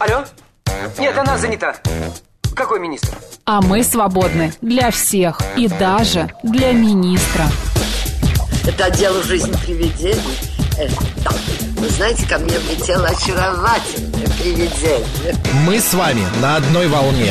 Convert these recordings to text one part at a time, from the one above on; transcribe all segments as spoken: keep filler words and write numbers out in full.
Алло? Нет, она занята. Какой министр? А мы свободны для всех и даже для министра. Это отдел «Жизнь привидений». Э, да. Вы знаете, ко мне влетело очаровательное привидение. Мы с вами на одной волне.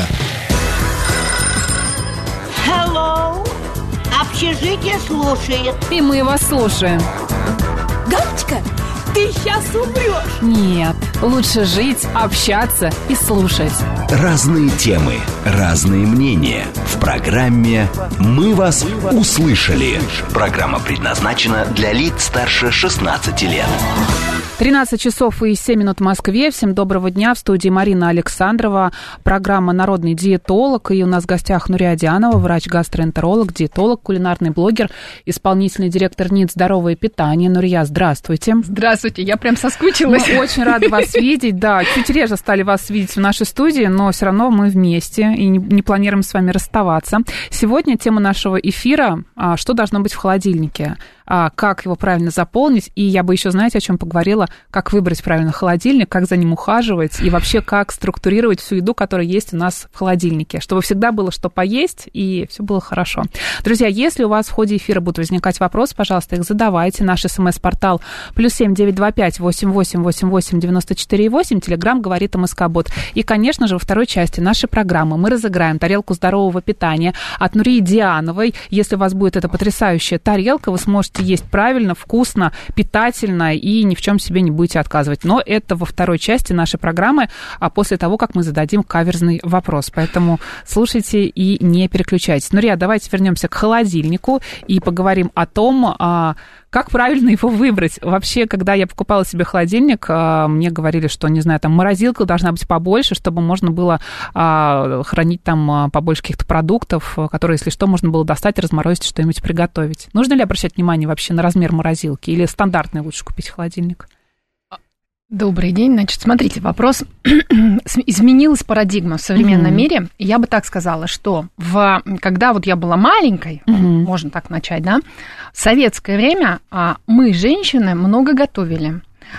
Hello. Общежитие слушает. И мы вас слушаем. Галочка, ты сейчас умрешь. Нет, лучше жить, общаться и слушать. Разные темы, разные мнения. В программе «Мы вас услышали». Программа предназначена для лиц старше шестнадцати лет. тринадцать часов и семь минут в Москве. Всем доброго дня. В студии Марина Александрова. Программа «Народный диетолог». И у нас в гостях Нурия Дианова, врач-гастроэнтеролог, диетолог, кулинарный блогер, исполнительный директор НИД «Здоровое питание». Нурия, здравствуйте. Здравствуйте, я прям соскучилась. Мы очень рады вас видеть. Да, чуть реже стали вас видеть в нашей студии, но все равно мы вместе и не, не планируем с вами расставаться. Сегодня тема нашего эфира – что должно быть в холодильнике, как его правильно заполнить. И я бы еще, знаете, о чем поговорила? Как выбрать правильно холодильник, как за ним ухаживать и вообще как структурировать всю еду, которая есть у нас в холодильнике, чтобы всегда было что поесть и все было хорошо. Друзья, если у вас в ходе эфира будут возникать вопросы, пожалуйста, их задавайте. Наш смс-портал плюс семь девять два пять восемь восемь восемь восемь девяносто четыре восемь, Телеграм говорит МСК-бот. И, конечно же, во второй части нашей программы мы разыграем тарелку здорового питания от Нурии Диановой. Если у вас будет эта потрясающая тарелка, вы сможете есть правильно, вкусно, питательно и ни в чем себе не будете отказывать. Но это во второй части нашей программы, а после того, как мы зададим каверзный вопрос. Поэтому слушайте и не переключайтесь. Нурия, давайте вернемся к холодильнику и поговорим о том, как правильно его выбрать. Вообще, когда я покупала себе холодильник, мне говорили, что, не знаю, там морозилка должна быть побольше, чтобы можно было хранить там побольше каких-то продуктов, которые, если что, можно было достать, разморозить, что-нибудь приготовить. Нужно ли обращать внимание вообще на размер морозилки? Или стандартный лучше купить холодильник? Добрый день. Значит, смотрите, вопрос. Изменилась парадигма в современном mm-hmm. мире. Я бы так сказала, что в, когда вот я была маленькой, mm-hmm. можно так начать, да, в советское время мы, женщины, много готовили.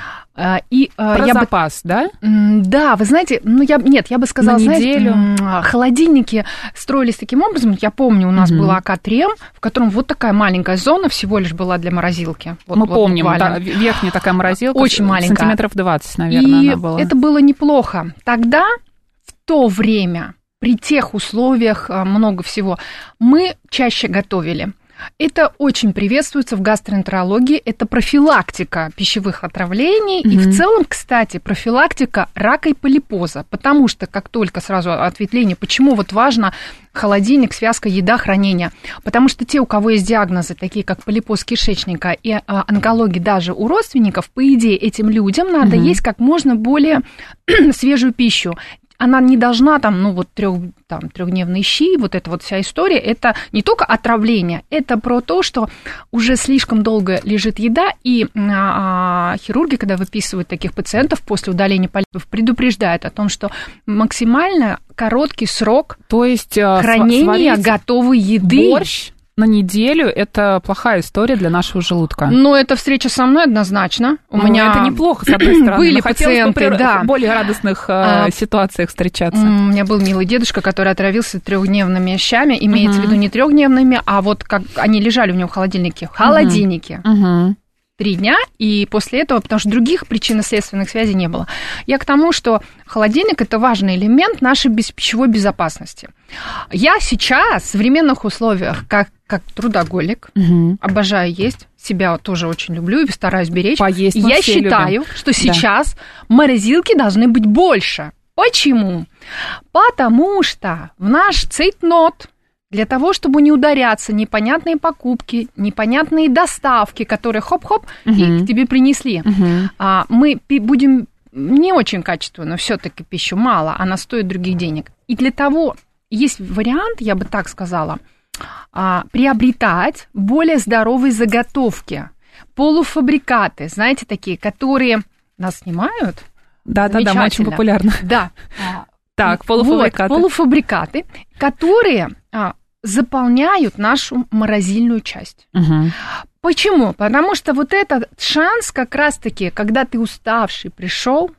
И, Про я запас, бы, да? Да, вы знаете, ну я нет, я бы сказала, на неделю. Знаете, холодильники строились таким образом. Я помню, у нас mm-hmm. был АК-трем, в котором вот такая маленькая зона всего лишь была для морозилки. Вот, Мы вот помним, буквально. Да, верхняя такая морозилка, очень маленькая, сантиметров двадцать, наверное, и она была. Это было неплохо. Тогда, в то время, при тех условиях, много всего, мы чаще готовили. Это очень приветствуется в гастроэнтерологии, это профилактика пищевых отравлений mm-hmm. и в целом, кстати, профилактика рака и полипоза, потому что, как только сразу ответвление, почему вот важно холодильник, связка, еда, хранение, потому что те, у кого есть диагнозы, такие как полипоз кишечника и а, онкология даже у родственников, по идее, этим людям надо mm-hmm. есть как можно более свежую пищу. Она не должна там, ну вот трех, там, трехдневные щи, вот эта вот вся история, это не только отравление, это про то, что уже слишком долго лежит еда, и а, а, хирурги, когда выписывают таких пациентов после удаления полипов, предупреждают о том, что максимально короткий срок то есть, хранения готовой еды. Борщ на неделю – это плохая история для нашего желудка. Ну, это встреча со мной однозначно. У ну, меня это неплохо, с одной стороны. Были пациенты, бы да. в более радостных а, ситуациях встречаться. У меня был милый дедушка, который отравился трехдневными щами, имеется uh-huh. в виду не трехдневными, а вот как они лежали у него в холодильнике. В холодильнике. Uh-huh. Три дня, и после этого, потому что других причинно-следственных связей не было. Я к тому, что холодильник – это важный элемент нашей пищевой безопасности. Я сейчас в современных условиях, как, как трудоголик, угу. обожаю есть, себя тоже очень люблю и стараюсь беречь. Поесть я считаю, любим. Что сейчас да. морозилки должны быть больше. Почему? Потому что в наш цейтнот для того, чтобы не ударяться, непонятные покупки, непонятные доставки, которые хоп-хоп uh-huh. и к тебе принесли. Uh-huh. А, мы пи- будем не очень качественно, все-таки пищу мало, она стоит других денег. И для того есть вариант, я бы так сказала, а, приобретать более здоровые заготовки, полуфабрикаты, знаете, такие, которые нас снимают. Да-да-да, мы очень популярны. Да. Так, полуфабрикаты. Вот, полуфабрикаты, которые а, заполняют нашу морозильную часть. Угу. Почему? Потому что вот этот шанс как раз-таки, когда ты уставший пришел,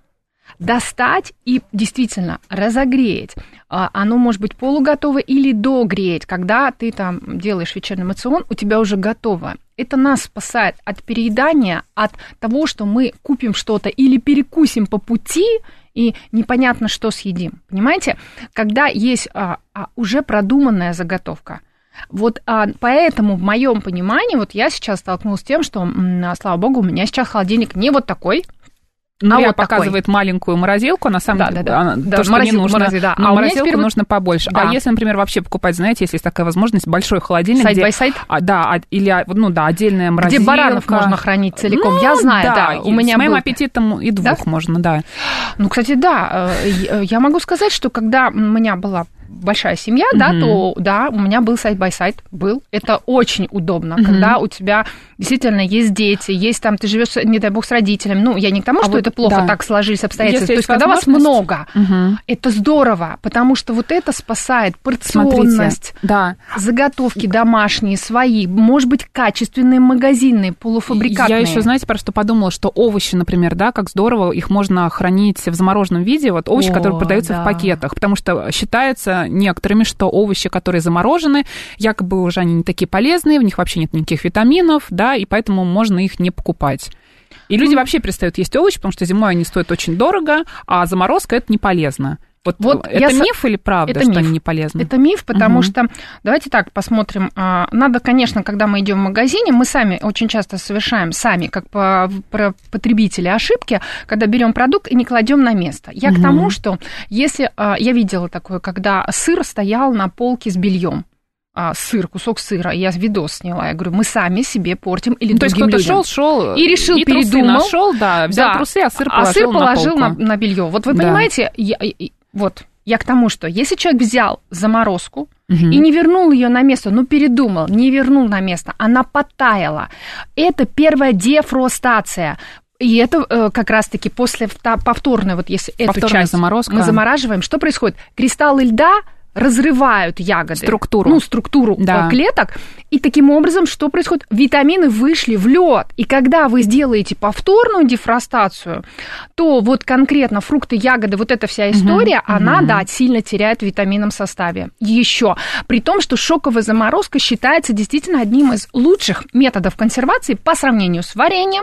достать и действительно разогреть. Оно может быть полуготово или догреть. Когда ты там делаешь вечерний мацион, у тебя уже готово. Это нас спасает от переедания, от того, что мы купим что-то или перекусим по пути, и непонятно, что съедим. Понимаете? Когда есть а, а, уже продуманная заготовка. Вот а, поэтому в моем понимании, вот я сейчас столкнулась с тем, что, м, слава богу, у меня сейчас холодильник не вот такой. Ну, а я вот показывает такой. Маленькую морозилку, на самом да, деле, да, да. Она, да, то, что морозилку, не нужно, морози, да. но а морозилку теперь... нужно побольше. Да. А если, например, вообще покупать, знаете, если есть такая возможность, большой холодильник, Side где... by side? А, да, а, или, ну да, отдельная морозилка. Где баранов можно хранить целиком, ну, я знаю, да. да. У меня с моим был... аппетитом и двух да? можно, да. Ну, кстати, да, я могу сказать, что когда у меня была большая семья, Mm-hmm. да, то, да, у меня был side-by-side, был. Это очень удобно, Mm-hmm. когда у тебя действительно есть дети, есть там, ты живешь, не дай бог, с родителями. Ну, я не к тому, а что вот, это плохо, да. так сложились обстоятельства. Если то есть, когда вас много, mm-hmm. это здорово, потому что вот это спасает порционность, да. заготовки домашние, свои, может быть, качественные магазинные, полуфабрикатные. Я еще, знаете, про что подумала, что овощи, например, да, как здорово, их можно хранить в замороженном виде, вот овощи, О, которые продаются да. в пакетах, потому что считается некоторыми, что овощи, которые заморожены, якобы уже они не такие полезные, в них вообще нет никаких витаминов, да, и поэтому можно их не покупать. И люди вообще перестают есть овощи, потому что зимой они стоят очень дорого, а заморозка – это не полезно. Вот, вот это я миф или правда, это что миф. они не полезны? Это миф, потому угу. что, давайте так посмотрим, надо, конечно, когда мы идем в магазине, мы сами очень часто совершаем, сами, как потребители, ошибки, когда берем продукт и не кладем на место. Я угу. к тому, что если, я видела такое, когда сыр стоял на полке с бельем, сыр, кусок сыра, я видос сняла, я говорю, мы сами себе портим или ну, другим людям. То есть кто-то шел, шел и решил, и передумал, нашел, да, взял да, трусы, а сыр положил, а сыр положил на, на, на белье. Вот вы да. понимаете, я, вот я к тому, что если человек взял заморозку угу. и не вернул ее на место, ну передумал, не вернул на место, она подтаяла, это первая дефростация. И это э, как раз-таки после повторной, вот если Повторная эту часть заморозка. мы замораживаем, что происходит? Кристаллы льда разрывают ягоды. Структуру. Ну, структуру да. клеток. И таким образом, что происходит? Витамины вышли в лед. И когда вы сделаете повторную дефростацию, то вот конкретно фрукты, ягоды, вот эта вся история, угу. она, угу. да, сильно теряет в витаминном составе. Еще. При том, что шоковая заморозка считается действительно одним из лучших методов консервации по сравнению с вареньем.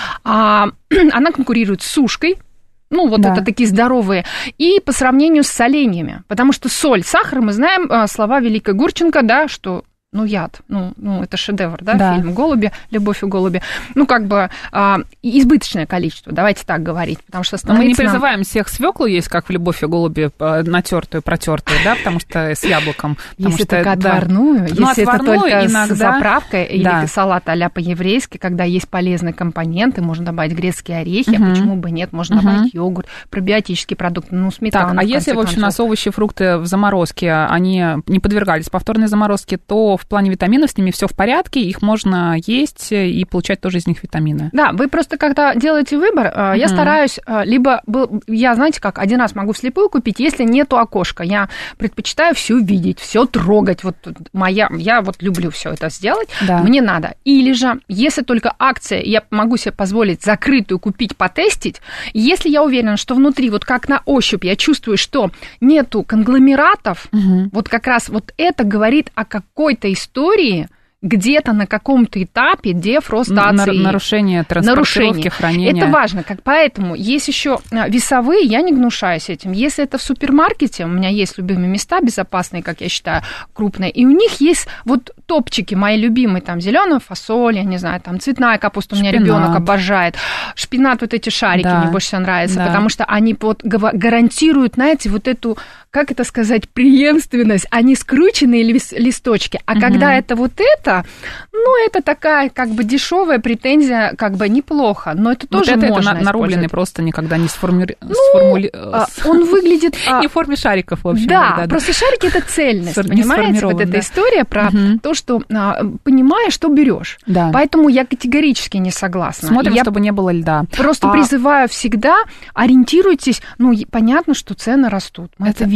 А, она конкурирует с сушкой. Ну, вот да. это такие здоровые. И по сравнению с соленьями. Потому что соль, сахар, мы знаем слова Великой Гурченко, да, что... Ну, яд, ну, ну, это шедевр, да, да, фильм «Голуби», «Любовь и голуби». Ну, как бы а, избыточное количество, давайте так говорить, потому что мы не нам... призываем всех свеклу есть, как в «Любовь и голуби», натертую, протертую, да, потому что с яблоком. Если что, только отварную, да. если ну, это только иногда... с заправкой, или да. салат а-ля по-еврейски, когда есть полезные компоненты, можно добавить грецкие орехи, угу. а почему бы нет, можно угу. добавить йогурт, пробиотический продукт, ну, сметана. Так, а если, в общем, у нас овощи, фрукты в заморозке, они не подвергались повторной заморозке, то в плане витаминов с ними все в порядке, их можно есть и получать тоже из них витамины. Да, вы просто когда делаете выбор, uh-huh. я стараюсь, либо, я, знаете как, один раз могу вслепую купить, если нету окошка, я предпочитаю все видеть, все трогать, вот моя, я вот люблю все это сделать, да. мне надо. Или же, если только акция, я могу себе позволить закрытую купить, потестить, если я уверена, что внутри, вот как на ощупь, я чувствую, что нету конгломератов, uh-huh. вот как раз вот это говорит о какой-то истории, где-то на каком-то этапе дефростации. Нарушение транспортировки, хранения. Это важно. Как, поэтому есть еще весовые, я не гнушаюсь этим. Если это в супермаркете, у меня есть любимые места, безопасные, как я считаю, крупные, и у них есть вот топчики, мои любимые, там, зеленая фасоль, я не знаю, там, цветная капуста, у меня ребенок обожает. Шпинат, вот эти шарики, да. мне больше всего нравятся, да. потому что они вот гарантируют, знаете, вот эту, как это сказать, преемственность. Они скрученные листочки, а угу. когда это вот это, ну, это такая, как бы, дешевая претензия, как бы, неплохо, но это тоже вот это, можно это нарубленный просто никогда не сформи... ну, сформули... он выглядит... не в форме шариков, в общем. Да, да, просто да. шарики – это цельность, Сор... понимаете? Вот эта да. история про угу. то, что, понимаешь, что берешь. Да. Поэтому я категорически не согласна. Смотрим, я чтобы не было льда. Просто а... призываю всегда, ориентируйтесь, ну, понятно, что цены растут, мы это, это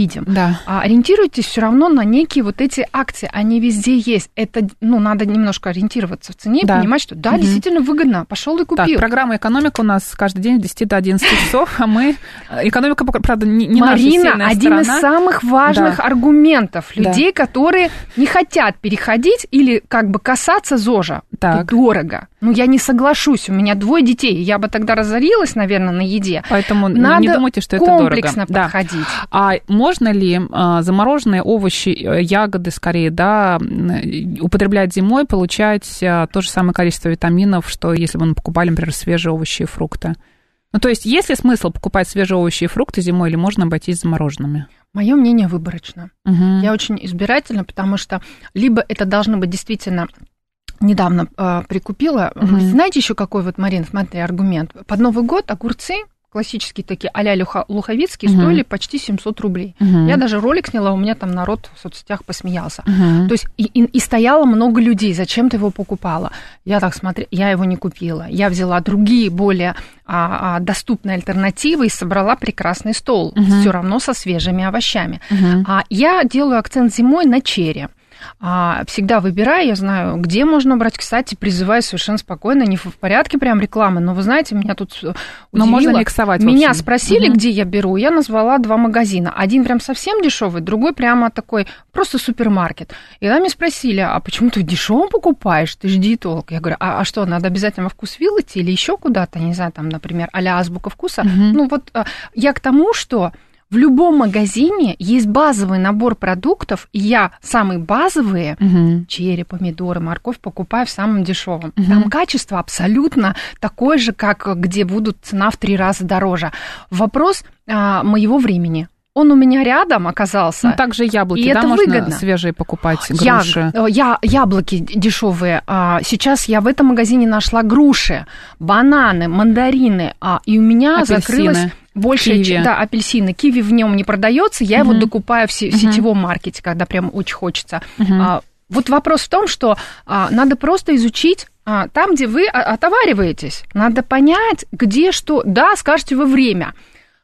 видим. Да. А, ориентируйтесь все равно на некие вот эти акции, они везде есть. Это, ну, надо немножко ориентироваться в цене, да. понимать, что да, угу. действительно выгодно, пошел и купил. Так, программа «Экономика» у нас каждый день с десяти до одиннадцати часов, а мы... Экономика, правда, не, не наша сильная сторона. Марина, один из самых важных да. аргументов людей, да. которые не хотят переходить или как бы касаться ЗОЖа. Это дорого. Ну, я не соглашусь, у меня двое детей, я бы тогда разорилась, наверное, на еде. Поэтому надо не думайте, что это дорого. Комплексно подходить. Да. А можно ли а, замороженные овощи, ягоды, скорее, да, употреблять зимой, получать а, то же самое количество витаминов, что если бы мы покупали, например, свежие овощи и фрукты? Ну, то есть, есть ли смысл покупать свежие овощи и фрукты зимой, или можно обойтись замороженными? Мое мнение выборочно. Угу. Я очень избирательна, потому что либо это должно быть действительно... Недавно э, прикупила. Угу. Знаете еще какой вот, Марин, смотри, аргумент. Под Новый год огурцы, классические такие, а-ля луховицкие, угу. стоили почти семьсот рублей. Угу. Я даже ролик сняла, у меня там народ в соцсетях посмеялся. Угу. То есть и, и, и стояло много людей. Зачем ты его покупала? Я так смотрела, я его не купила. Я взяла другие, более а, а, доступные альтернативы и собрала прекрасный стол. Угу. Все равно со свежими овощами. Угу. А, я делаю акцент зимой на черри. Всегда выбираю, я знаю, где можно брать. Кстати, призываю совершенно спокойно, не в порядке прям рекламы, но вы знаете, меня тут удивило. Но можно миксовать. Меня спросили, угу. где я беру, я назвала два магазина. Один прям совсем дешевый, другой прямо такой, просто супермаркет. И там меня спросили, а почему ты дешево покупаешь, ты же диетолог? Я говорю, а, а что, надо обязательно во вкусвилл идти или еще куда-то, не знаю, там, например, а-ля азбука вкуса? Угу. Ну вот я к тому, что... В любом магазине есть базовый набор продуктов, и я самые базовые, угу. черри, помидоры, морковь, покупаю в самом дешевом. Угу. Там качество абсолютно такое же, как где будут цена в три раза дороже. Вопрос а, моего времени. Он у меня рядом оказался. Ну, также яблоки, и да, это можно выгодно. Свежие покупать, груши? Я, я, яблоки дешевые. Сейчас я в этом магазине нашла груши, бананы, мандарины, и у меня апельсины. Закрылась... Больше, киви. Да, апельсины. Киви в нем не продается, я угу. его докупаю в, се- в сетевом угу. маркете, когда прям очень хочется. Угу. А, вот вопрос в том, что а, надо просто изучить а, там, где вы отовариваетесь. Надо понять, где что. Да, скажете вы время.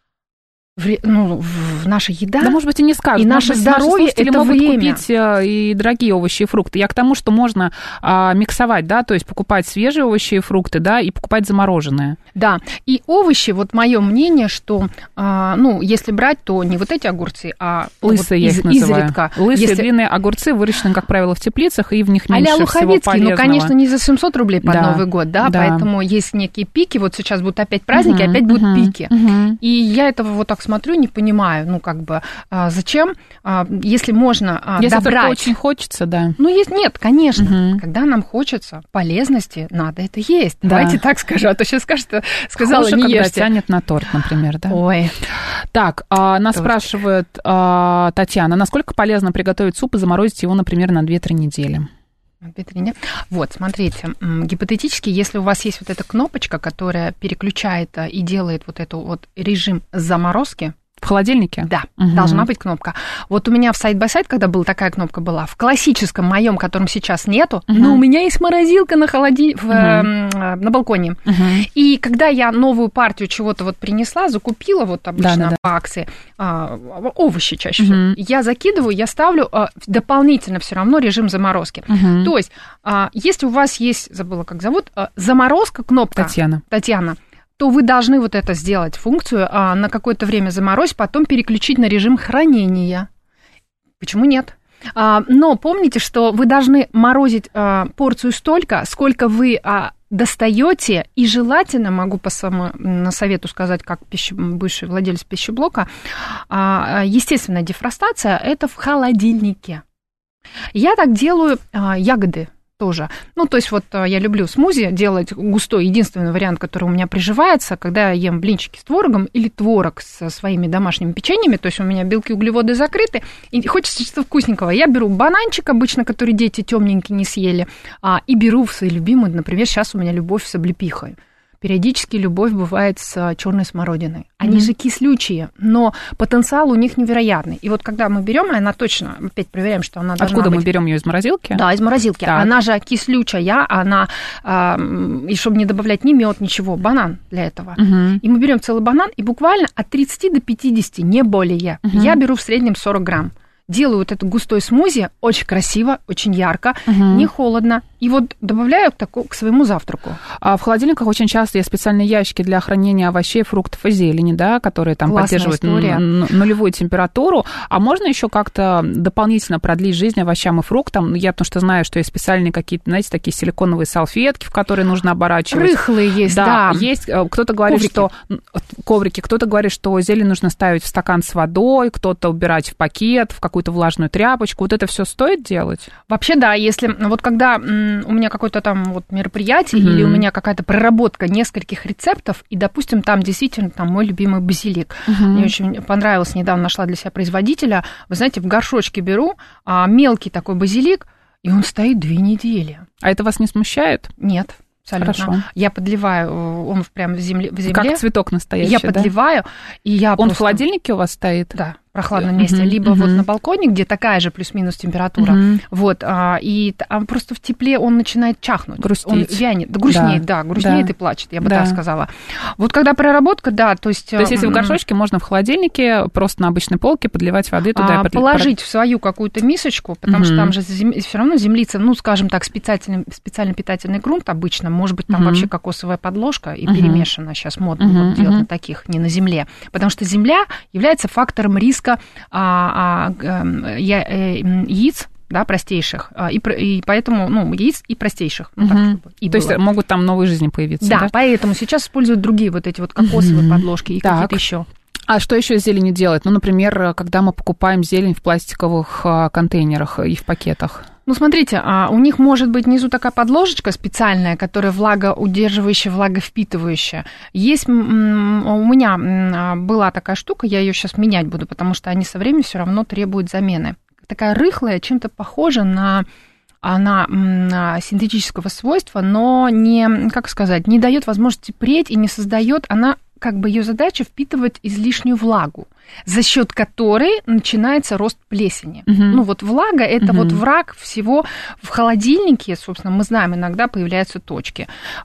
В, ну, в наша еда. Да, может быть, и не скажут. И наше здоровье – это могут время. Купить и дорогие овощи и фрукты. Я к тому, что можно а, миксовать, да, то есть покупать свежие овощи и фрукты, да, и покупать замороженные. Да, и овощи, вот мое мнение, что, а, ну, если брать, то не вот эти огурцы, а лысые, вот я из, их называю. изредка. Лысые, если... длинные огурцы выращены, как правило, в теплицах, и в них меньше а-ля всего полезного. Ну, конечно, не за семьсот рублей под да. Новый год, да, да, поэтому есть некие пики, вот сейчас будут опять праздники, угу, опять будут угу, пики. Угу. И я этого вот так смотрю, не понимаю, ну, как бы, а, зачем, а, если можно а, если добрать. Если очень хочется, да. Ну, есть, нет, конечно, угу. когда нам хочется полезности, надо это есть. Да. Давайте так скажу, а то сейчас скажет, сказала, хуже, не когда ешьте. Тянет на торт, например, да? Ой. Так, а, нас Торт. спрашивает а, Татьяна, насколько полезно приготовить суп и заморозить его, например, на две-три недели? Вот, смотрите, гипотетически, если у вас есть вот эта кнопочка, которая переключает и делает вот этот вот режим заморозки, в холодильнике? Да, угу. должна быть кнопка. Вот у меня в сайд-бай-сайд, когда была такая кнопка была, в классическом моем, котором сейчас нету, угу. но у меня есть морозилка на, холоди... угу. в, э, на балконе. Угу. И когда я новую партию чего-то вот принесла, закупила вот обычно да, да, по да. акции, э, овощи чаще всего, угу. я закидываю, я ставлю э, дополнительно все равно режим заморозки. Угу. То есть, э, если у вас есть, забыла как зовут, э, заморозка, кнопка. Татьяна. Татьяна. То вы должны вот это сделать, функцию, а, на какое-то время заморозить, потом переключить на режим хранения. Почему нет? А, но помните, что вы должны морозить а, порцию столько, сколько вы а, достаете, и желательно, могу по своему на совету сказать, как пищи, бывший владелец пищеблока, а, естественная дефростация – это в холодильнике. Я так делаю а, ягоды. Тоже. Ну, то есть вот я люблю смузи делать густой. Единственный вариант, который у меня приживается, когда я ем блинчики с творогом или творог со своими домашними печеньями, то есть у меня белки, углеводы закрыты, и хочется что-то вкусненького. Я беру бананчик обычно, который дети темненькие не съели, а, и беру в свои любимые, например, сейчас у меня любовь с облепихой. периодически любовь бывает с черной смородиной. Они Mm-hmm. же кислючие, но потенциал у них невероятный. И вот когда мы берем, она точно, опять проверяем, что она должна Откуда быть... мы берем ее из морозилки? Да, из морозилки. Так. Она же кислючая, она, а, и чтобы не добавлять ни мед, ничего, банан для этого. Угу. И мы берем целый банан, и буквально от тридцати до пятидесяти, не более. Угу. Я беру в среднем сорок грамм. Делаю вот это густой смузи, очень красиво, очень ярко, угу. не холодно. И вот добавляю к, таку, к своему завтраку. А в холодильниках очень часто есть специальные ящики для хрранения овощей, фруктов и зелени, да, которые там Классная поддерживают история. н- нулевую температуру. А можно еще как-то дополнительно продлить жизнь овощам и фруктам? Я потому что знаю, что есть специальные какие-то, знаете, такие силиконовые салфетки, в которые нужно оборачивать. Рыхлые есть, да. Да, есть. Кто-то говорит, Коврики. что... Коврики. Кто-то говорит, что зелень нужно ставить в стакан с водой, кто-то убирать в пакет, в какую-то влажную тряпочку. Вот это все стоит делать? Вообще, да, если вот когда м, у меня какое-то там вот мероприятие Mm-hmm. или у меня какая-то проработка нескольких рецептов, и, допустим, там действительно там мой любимый базилик. Mm-hmm. Мне очень понравилось, недавно нашла для себя производителя. Вы знаете, в горшочке беру а, мелкий такой базилик, и он стоит две недели. А это вас не смущает? Нет. Абсолютно. Хорошо. Я подливаю, он прямо в земле. В земле. Как цветок настоящий, Я да? подливаю, и я Он просто... в холодильнике у вас стоит? Да, в прохладном месте. Uh-huh, Либо uh-huh. вот на балконе, где такая же плюс-минус температура. Uh-huh. Вот, а, и а просто в тепле он начинает чахнуть. Грустить. Он вянет. Да, грустнеет, да, да грустнеет да. и плачет, я бы да. так сказала. Вот когда проработка, да, то есть... То есть если в горшочке, можно в холодильнике просто на обычной полке подливать воды туда. А, и положить в свою какую-то мисочку, потому uh-huh. что там же зем... все равно землица, ну, скажем так, специальный, специально питательный грунт обычно, может быть, там uh-huh. вообще кокосовая подложка и uh-huh. перемешана, сейчас модно uh-huh. вот делать uh-huh. на таких, не на земле. Потому что земля является фактором риска а, а, а, я, а, яиц, да, простейших, и, и поэтому, ну, яиц и простейших. Ну, uh-huh. так, чтобы и То было. есть могут там новые жизни появиться, да? Да, поэтому сейчас используют другие вот эти вот кокосовые uh-huh. подложки и так. какие-то еще. А что еще с зеленью делать? Ну, например, когда мы покупаем зелень в пластиковых контейнерах и в пакетах. Ну, смотрите, у них может быть внизу такая подложечка специальная, которая влагоудерживающая, влаговпитывающая. Есть у меня была такая штука, я ее сейчас менять буду, потому что они со временем все равно требуют замены. Такая рыхлая, чем-то похожа на, на, на синтетического свойства, но не, как сказать, не дает возможности преть и не создает, она как бы ее задача впитывать излишнюю влагу, за счет которой начинается рост плесени. Uh-huh. Ну вот влага – это uh-huh. вот враг всего. В холодильнике, собственно, мы знаем, иногда появляются точки,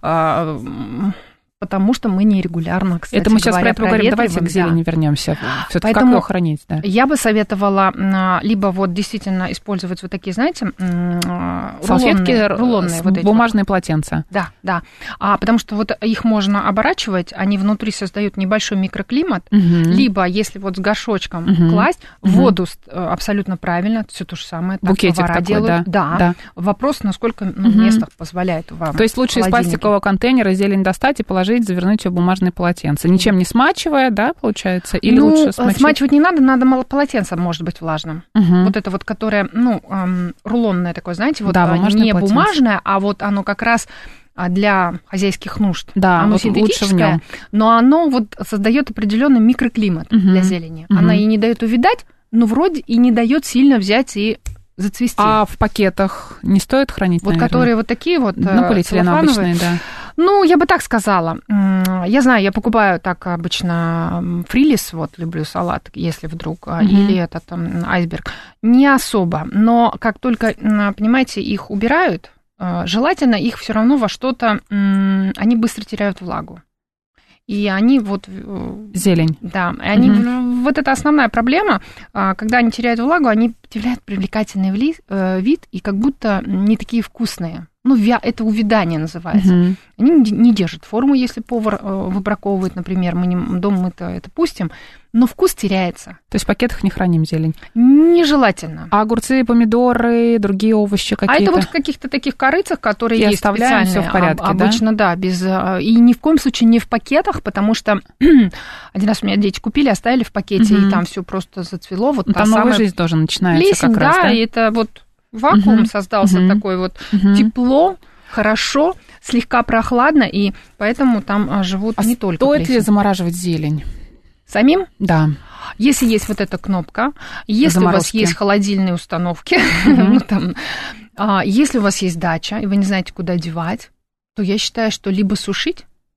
потому что мы нерегулярно, кстати, это мы сейчас говоря, про это говорим. Давайте к зелени да. вернемся. Всё-таки Поэтому как его хранить? Да? Я бы советовала либо вот действительно использовать вот такие, знаете, салфетки, рулонные, рулонные вот эти бумажные вот. полотенца. Да, да. А, потому что вот их можно оборачивать, они внутри создают небольшой микроклимат, угу. либо если вот с горшочком угу. класть, угу. воду абсолютно правильно, все то же самое. Букетик так, такой, делают. да. Да. да. Вопрос, насколько ну, угу. место позволяет вам. То есть лучше из пластикового контейнера зелень достать и положить, завернуть ее в бумажное полотенце. Ничем не смачивая, да, получается? Или ну, лучше смочить? Смачивать не надо, надо мало полотенце может быть влажным. Угу. Вот это вот, которое, ну, эм, рулонное такое, знаете, вот да, не полотенце. Бумажное, а вот оно как раз для хозяйских нужд. Да, оно вот синтетическое, лучше в нем. Но оно вот создает определенный микроклимат угу. для зелени. Угу. Она и не дает увядать, но вроде и не дает сильно взять и зацвести. А в пакетах не стоит хранить, вот наверное? Которые вот такие вот ну, полиэтилен обычные, да. Ну, я бы так сказала. Я знаю, я покупаю так обычно фрилис, вот, люблю салат, если вдруг, uh-huh. или этот там, айсберг. Не особо, но как только, понимаете, их убирают, желательно их все равно во что-то, они быстро теряют влагу. И они вот... Зелень. Да, и они, угу. вот это основная проблема, когда они теряют влагу, они теряют привлекательный вид и как будто не такие вкусные. Ну, это увядание называется. Угу. Они не держат форму, если повар выбраковывает, например, мы не, дома мы-то это пустим, но вкус теряется. То есть в пакетах не храним зелень? Нежелательно. А огурцы, помидоры, другие овощи какие-то? А это вот в каких-то таких корыцах, которые и есть специальные. Всё в порядке, обычно, да? да, без... И ни в коем случае не в пакетах, потому что один раз у меня дети купили, оставили в пакете, угу. и там все просто зацвело. Вот ну, там самая... новая жизнь тоже начинается Плесень, как раз, да, да? и это вот вакуум угу. создался угу. такой вот угу. тепло, хорошо, слегка прохладно, и поэтому там живут а не только стоит плесень. ли замораживать зелень? Самим? Да. Если есть вот эта кнопка, если Заморозки. У вас есть холодильные установки, mm-hmm. ну, там, а, если у вас есть дача, и вы не знаете, куда девать, то я считаю, что либо сушить,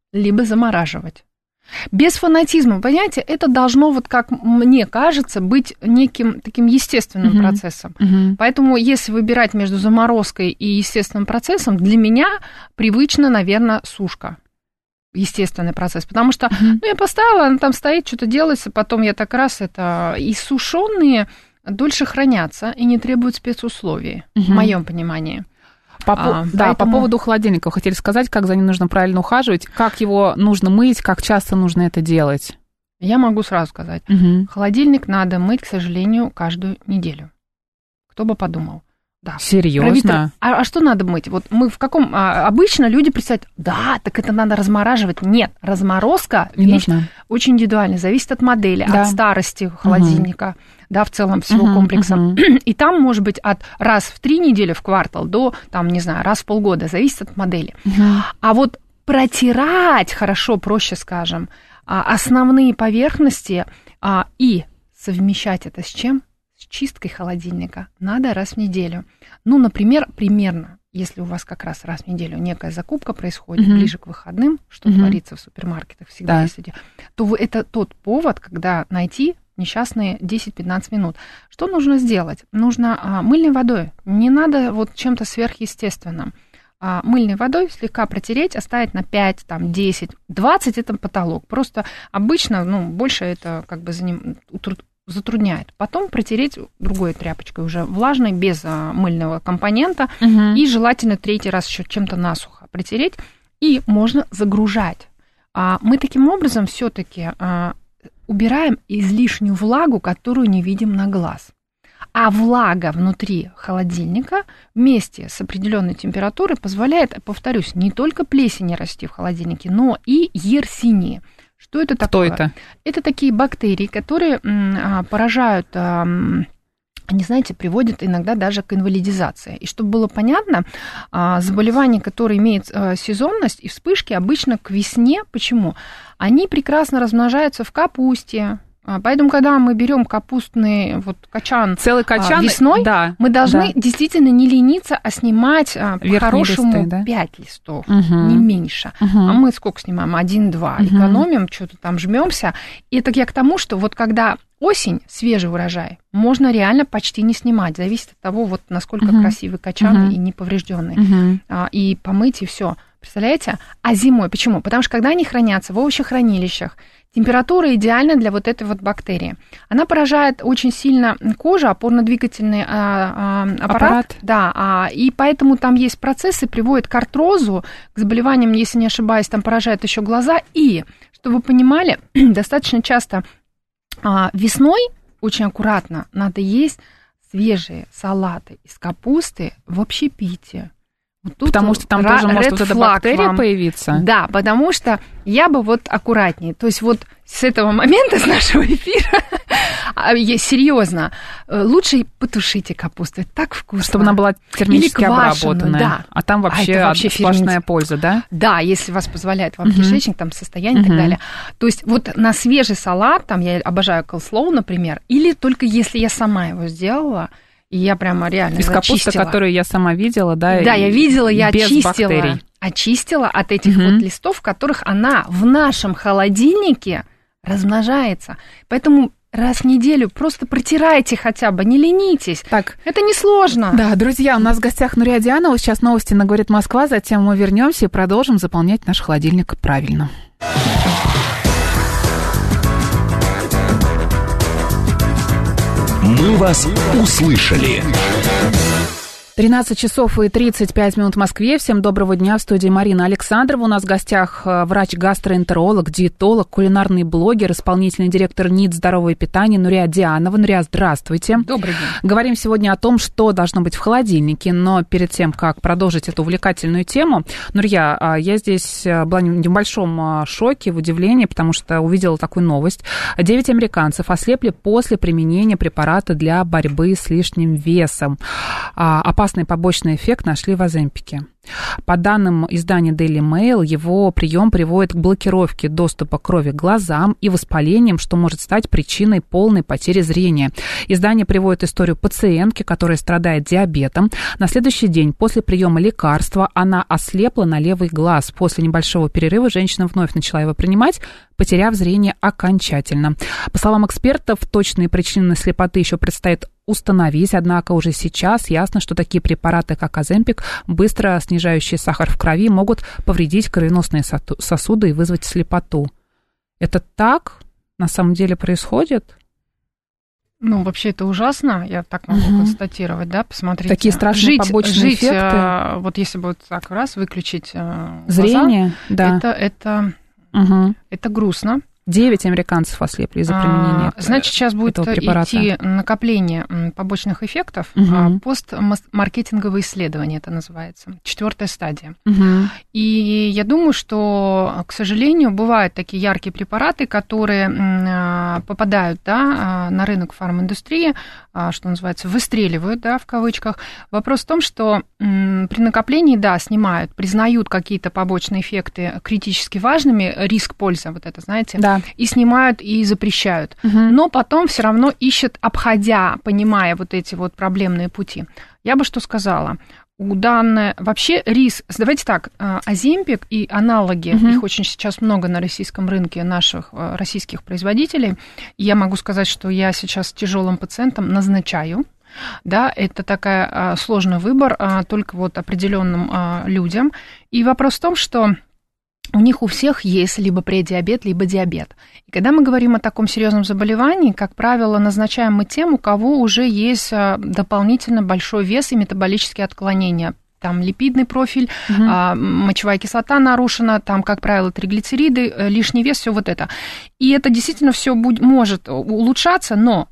либо замораживать. Без фанатизма, понимаете, это должно, вот как мне кажется, быть неким таким естественным uh-huh. процессом. Uh-huh. Поэтому, если выбирать между заморозкой и естественным процессом, для меня привычно, наверное, сушка. Естественный процесс. Потому что, uh-huh. ну, я поставила, она там стоит, что-то делается, потом я так раз это... И сушеные дольше хранятся и не требуют спецусловий, uh-huh. в моем понимании. По, а, да, поэтому... по поводу холодильника хотели сказать, как за ним нужно правильно ухаживать, как его нужно мыть, как часто нужно это делать. Я могу сразу сказать. Угу. Холодильник надо мыть, к сожалению, каждую неделю. Кто бы подумал. Да. Серьезно? А, а что надо мыть? Вот мы в каком... А, обычно люди представляют, да, так это надо размораживать. Нет, разморозка не вещь нужна. Очень индивидуально, зависит от модели, да. от старости холодильника, угу. да, в целом всего угу, комплекса. Угу. И там может быть от раз в три недели в квартал до, там, не знаю, раз в полгода, зависит от модели. Угу. А вот протирать хорошо, проще скажем, основные поверхности и совмещать это с чем? С чисткой холодильника надо раз в неделю. Ну, например, примерно, если у вас как раз раз в неделю некая закупка происходит, uh-huh. ближе к выходным, что uh-huh. творится в супермаркетах всегда, да. есть, то это тот повод, когда найти несчастные десять-пятнадцать минут. Что нужно сделать? Нужно а, мыльной водой. Не надо вот чем-то сверхъестественным. А, мыльной водой слегка протереть, оставить на пять, там, десять, двадцать это потолок. Просто обычно, ну, больше это как бы за ним затрудняет. Потом протереть другой тряпочкой уже влажной, без а, мыльного компонента. Угу. И желательно третий раз еще чем-то насухо протереть. И можно загружать. А, мы таким образом все-таки а, убираем излишнюю влагу, которую не видим на глаз. А влага внутри холодильника вместе с определенной температурой позволяет, повторюсь, не только плесени расти в холодильнике, но и ерсинии. Что это такое? Что это? Это такие бактерии, которые м, поражают, м, они, знаете, приводят иногда даже к инвалидизации. И чтобы было понятно, заболевания, которые имеют сезонность и вспышки, обычно к весне. Почему? Они прекрасно размножаются в капусте. Поэтому, когда мы берем капустный вот качан, целый качан весной, да, мы должны да. действительно не лениться, а снимать верхние по-хорошему листы, да? пять листов, угу. не меньше. Угу. А мы сколько снимаем? один-два. Угу. Экономим, что-то там жмемся. И это я к тому, что вот когда осень, свежий урожай, можно реально почти не снимать. Зависит от того, вот насколько угу. красивый качан угу. и неповрежденный. Угу. А, и помыть, и все. Представляете? А зимой почему? Потому что когда они хранятся в овощехранилищах, температура идеальна для вот этой вот бактерии. Она поражает очень сильно кожу, опорно-двигательный а, а, аппарат. аппарат. Да, а, и поэтому там есть процессы, приводят к артрозу, к заболеваниям, если не ошибаюсь, там поражает еще глаза. И, чтобы вы понимали, достаточно часто а, весной, очень аккуратно, надо есть свежие салаты из капусты в общепите. Тут потому что там тоже может вот эта бактерия вам появиться. Да, потому что я бы вот аккуратнее. То есть вот с этого момента, с нашего эфира, серьезно, лучше потушите капусту. Это так вкусно. Чтобы она была термически обработанная. Да. А там вообще, а вообще сплошная польза, да? Да, если вас позволяет вам uh-huh. кишечник, там состояние uh-huh. и так далее. То есть вот на свежий салат, там я обожаю coleslaw, например, или только если я сама его сделала, и я прямо реально из капусты, которую я сама видела, да? Да, я видела, я без очистила. Бактерий. Очистила от этих угу. вот листов, в которых она в нашем холодильнике размножается. Поэтому раз в неделю просто протирайте хотя бы, не ленитесь. Так. Это несложно. Да, друзья, у нас в гостях Нурия Дианова. Сейчас новости на «Говорит Москва», затем мы вернемся и продолжим заполнять наш холодильник правильно. Мы вас услышали. тринадцать часов и тридцать пять минут в Москве. Всем доброго дня. В студии Марина Александрова. У нас в гостях врач-гастроэнтеролог, диетолог, кулинарный блогер, исполнительный директор НИД «Здоровое питание» Нурия Дианова. Нурия, здравствуйте. Добрый день. Говорим сегодня о том, что должно быть в холодильнике, но перед тем, как продолжить эту увлекательную тему, Нурия, я здесь была в небольшом шоке, в удивлении, потому что увидела такую новость. Девять американцев ослепли после применения препарата для борьбы с лишним весом. Опасность опасный побочный эффект нашли в Оземпике. По данным издания Daily Mail, его прием приводит к блокировке доступа крови к глазам и воспалениям, что может стать причиной полной потери зрения. Издание приводит историю пациентки, которая страдает диабетом. На следующий день после приема лекарства она ослепла на левый глаз. После небольшого перерыва женщина вновь начала его принимать, потеряв зрение окончательно. По словам экспертов, точные причины слепоты еще предстоит установить, однако уже сейчас ясно, что такие препараты, как Оземпик, быстро снижающие сахар в крови, могут повредить кровеносные сосуды и вызвать слепоту. Это так на самом деле происходит? Ну, вообще это ужасно, я так могу угу. констатировать, да, посмотрите. Такие страшные жить, побочные жить, эффекты. Вот если бы вот так раз выключить глаза, зрение, да. это, это, угу. это грустно. Девять американцев ослепли из-за применения а, Значит, сейчас будет идти накопление побочных эффектов, угу. постмаркетинговые исследования это называется, четвертая стадия. Угу. И я думаю, что, к сожалению, бывают такие яркие препараты, которые попадают, да, на рынок фарминдустрии, что называется, выстреливают, да, в кавычках. Вопрос в том, что при накоплении, да, снимают, признают какие-то побочные эффекты критически важными, риск-польза, вот это, знаете, да. и снимают, и запрещают. Угу. Но потом все равно ищут, обходя, понимая вот эти вот проблемные пути. Я бы что сказала? У данной... Вообще риск... Давайте так, Оземпик и аналоги, угу. их очень сейчас много на российском рынке, наших российских производителей. Я могу сказать, что я сейчас тяжелым пациентам назначаю. Да, это такой а, сложный выбор а, только вот определенным а, людям. И вопрос в том, что у них у всех есть либо предиабет, либо диабет. И когда мы говорим о таком серьезном заболевании, как правило, назначаем мы тем, у кого уже есть дополнительно большой вес и метаболические отклонения. Там липидный профиль, угу. мочевая кислота нарушена, там, как правило, триглицериды, лишний вес, все вот это. И это действительно все может улучшаться, но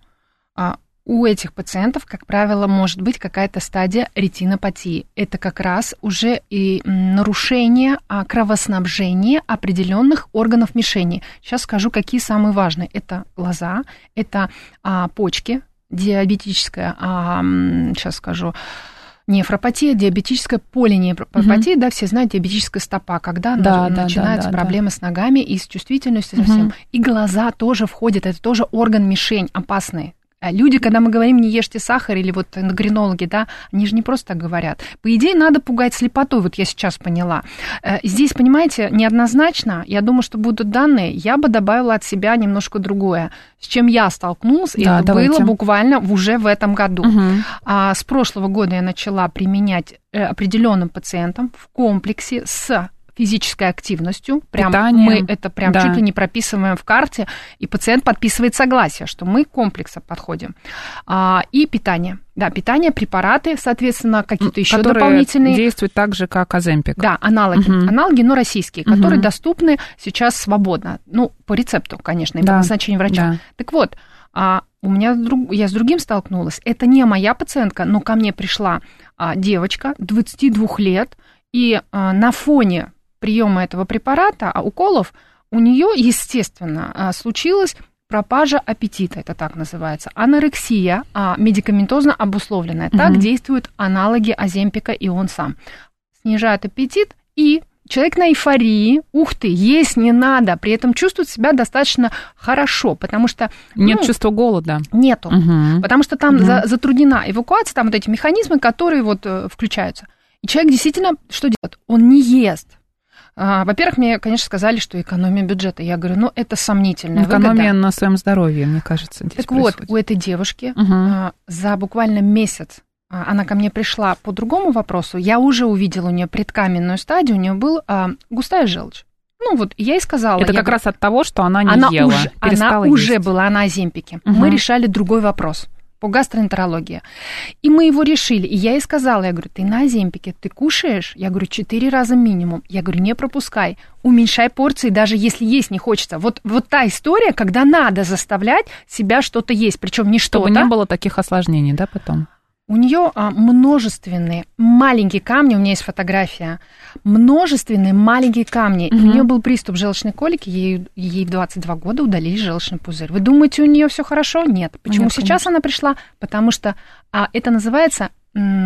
у этих пациентов, как правило, может быть какая-то стадия ретинопатии. Это как раз уже и нарушение кровоснабжения определенных органов мишени. Сейчас скажу, какие самые важные. Это глаза, это а, почки, диабетическая, а, сейчас скажу, нефропатия, диабетическая полинефропатия, угу. да, все знают, диабетическая стопа, когда да, да, начинаются да, да, проблемы да. с ногами и с чувствительностью угу. совсем. И глаза тоже входят, это тоже орган-мишень опасный. Люди, когда мы говорим «не ешьте сахар» или вот эндокринологи, да, они же не просто так говорят. По идее, надо пугать слепотой, вот я сейчас поняла. Здесь, понимаете, неоднозначно, я думаю, что будут данные, я бы добавила от себя немножко другое. С чем я столкнулась, да, и это давайте. было буквально уже в этом году. Угу. А с прошлого года я начала применять определенным пациентам в комплексе с физической активностью. Прям мы это прям да. чуть ли не прописываем в карте, и пациент подписывает согласие, что мы комплексно подходим. А, и питание. Да, питание, препараты, соответственно, какие-то еще которые дополнительные. Действуют так же, как Оземпик. Да, аналоги. Угу. Аналоги, но российские, угу. которые доступны сейчас свободно. Ну, по рецепту, конечно, и да. по назначению врача. Да. Так вот, а, у меня друг, я с другим столкнулась. Это не моя пациентка, но ко мне пришла а, девочка двадцати двух лет, и а, на фоне приема этого препарата, а уколов, у нее, естественно, случилась пропажа аппетита, это так называется, анорексия, медикаментозно обусловленная. Так угу. действуют аналоги Оземпика и он сам. Снижает аппетит, и человек на эйфории, ух ты, есть не надо, при этом чувствует себя достаточно хорошо, потому что... Нет ну, чувства голода. Нету, угу. потому что там угу. за, затруднена эвакуация, там вот эти механизмы, которые вот включаются. И человек действительно что делает? Он не ест. Во-первых, мне, конечно, сказали, что экономия бюджета. Я говорю, ну, это сомнительная экономия выгода. на своем здоровье, мне кажется, здесь Так происходит. вот, у этой девушки угу. за буквально месяц она ко мне пришла по другому вопросу. Я уже увидела у нее предкаменную стадию, у нее была густая желчь. Ну вот, я ей сказала... Это я как говорю, раз от того, что она не она ела, уже, перестала Она есть. уже была на Оземпике. Угу. Мы решали другой вопрос по гастроэнтерологии. И мы его решили. И я ей сказала, я говорю, ты на Оземпике, ты кушаешь? Я говорю, четыре раза минимум. Я говорю, не пропускай, уменьшай порции, даже если есть не хочется. Вот, вот та история, когда надо заставлять себя что-то есть, причем не что-то. Чтобы не было таких осложнений, да, потом? У нее а, множественные маленькие камни, у меня есть фотография, множественные маленькие камни. Угу. У нее был приступ желчной колики, ей, ей двадцать два года удалили желчный пузырь. Вы думаете, у нее все хорошо? Нет. Почему Нет, сейчас конечно. Она пришла? Потому что а, это называется м,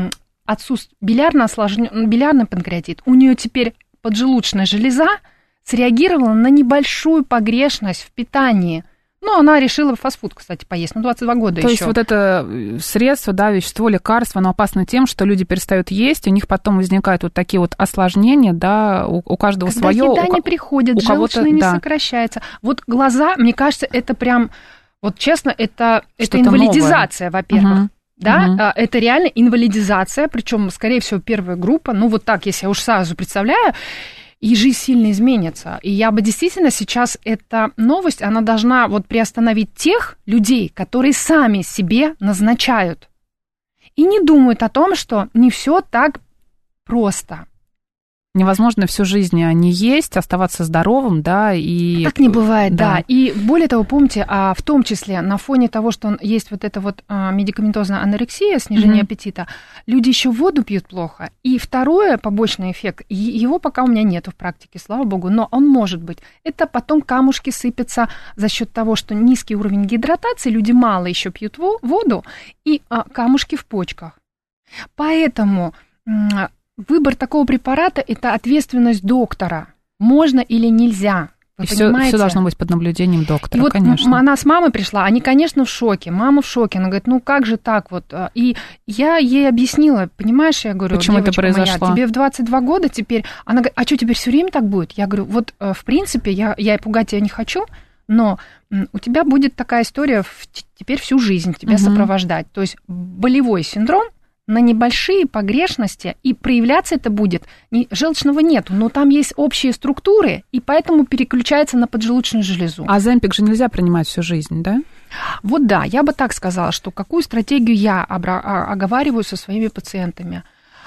отсутствует билярно осложнен, билярный панкреатит. У нее теперь поджелудочная железа среагировала на небольшую погрешность в питании. Ну, она решила фастфуд, кстати, поесть. Ну, двадцать два года еще. То есть вот это средство, да, вещество, лекарство, оно опасно тем, что люди перестают есть, у них потом возникают вот такие вот осложнения, да, у, у каждого Когда свое. еда у, не приходит, у желчная не да. сокращается. Вот глаза, мне кажется, это прям, вот честно, это, это Что-то инвалидизация, новое. во-первых. Угу. Да, угу. это реально инвалидизация, причем, скорее всего, первая группа. Ну, вот так, если я уж сразу представляю, и жизнь сильно изменится. И я бы действительно сейчас, эта новость, она должна вот приостановить тех людей, которые сами себе назначают. И не думают о том, что не все так просто. Невозможно всю жизнь не есть, оставаться здоровым, да, и... Так не бывает, да. да. И более того, помните, а в том числе на фоне того, что есть вот эта вот а, медикаментозная анорексия, снижение mm-hmm. аппетита, люди еще воду пьют плохо. И второе, побочный эффект, его пока у меня нету в практике, слава богу, но он может быть. Это потом камушки сыпятся за счет того, что низкий уровень гидратации, люди мало еще пьют воду, и а, камушки в почках. Поэтому... Выбор такого препарата – это ответственность доктора. Можно или нельзя. Вы и все, все должно быть под наблюдением доктора, и вот конечно. Она с мамой пришла, они, конечно, в шоке. Мама в шоке. Она говорит, ну как же так вот? И я ей объяснила, понимаешь, я говорю, почему это произошло? Моя, тебе в двадцать два года теперь... Она говорит, а что, теперь все время так будет? Я говорю, вот в принципе, я, я пугать тебя не хочу, но у тебя будет такая история теперь всю жизнь тебя угу. сопровождать. То есть болевой синдром, на небольшие погрешности, и проявляться это будет, не, желчного нету, но там есть общие структуры, и поэтому переключается на поджелудочную железу. А Оземпик же нельзя принимать всю жизнь, да? Вот да, я бы так сказала, что какую стратегию я оговариваю со своими пациентами.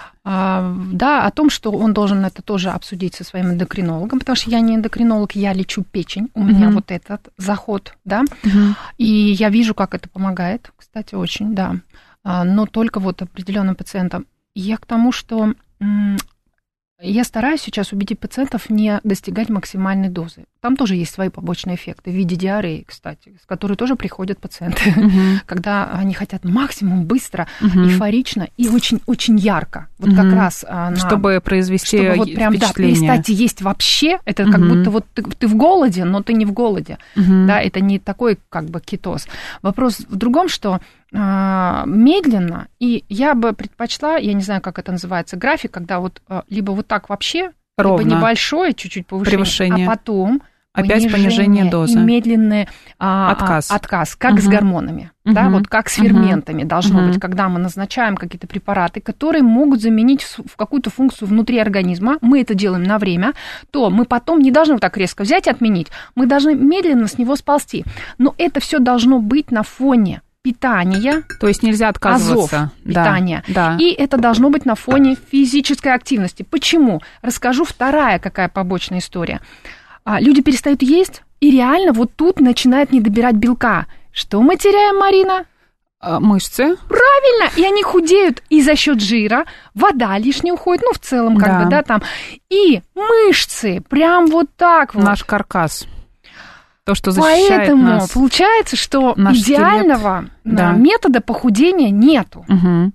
А, да, о том, что он должен это тоже обсудить со своим эндокринологом, потому что я не эндокринолог, я лечу печень, у uh-huh. меня вот этот заход, да, uh-huh. и я вижу, как это помогает, кстати, очень, да. Но только вот определенным пациентам. Я к тому, что я стараюсь сейчас убедить пациентов не достигать максимальной дозы. Там тоже есть свои побочные эффекты в виде диареи, кстати, с которой тоже приходят пациенты, uh-huh. когда они хотят максимум быстро, uh-huh. эйфорично и очень-очень ярко. Вот uh-huh. как раз на, чтобы произвести чтобы вот прям, впечатление. Да, перестать есть вообще. Это uh-huh. как будто вот ты, ты в голоде, но ты не в голоде. Uh-huh. Да, это не такой как бы кетоз. Вопрос в другом, что а, медленно, и я бы предпочла, я не знаю, как это называется, график, когда вот либо вот так вообще, ровно. Либо небольшое чуть-чуть повышение, превышение. А потом опять понижение дозы. И медленный а, отказ. А, отказ, как uh-huh. с гормонами, uh-huh. да, вот как с ферментами uh-huh. должно uh-huh. быть, когда мы назначаем какие-то препараты, которые могут заменить в какую-то функцию внутри организма, мы это делаем на время, то мы потом не должны вот так резко взять и отменить, мы должны медленно с него сползти. Но это все должно быть на фоне питания, то есть нельзя отказываться азов питания. Да, да. И это должно быть на фоне физической активности. Почему? Расскажу вторая какая побочная история. Люди перестают есть, и реально вот тут начинает недобирать белка. Что мы теряем, Марина? Мышцы. Правильно, и они худеют и за счет жира, вода лишняя уходит, ну, в целом, как да. бы, да, там. И мышцы, прям вот так вот. Наш каркас. То, что защищает Поэтому нас. Получается, что Наш идеального да. метода похудения нету. Угу.